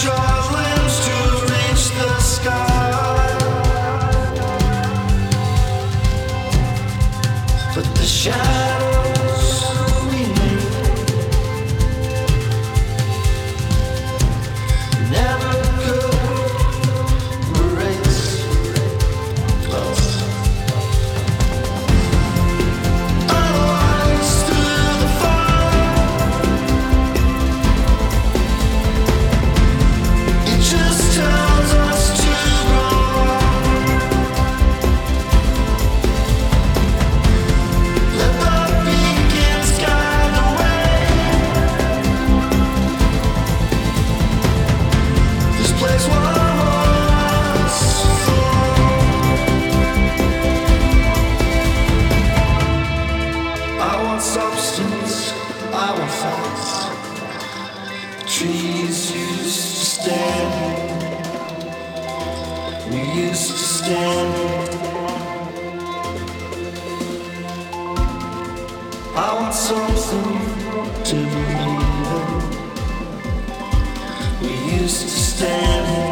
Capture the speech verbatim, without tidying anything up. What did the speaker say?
draw limbs to reach the sky, but the shadows remain. Never could erase us. Otherwise, through the fire, it just tells us to grow up. Let the beacons guide the way. This place was full. I want substance, I want facts. Trees used to stand, we used to stand. I want something to believe in. We used to stand.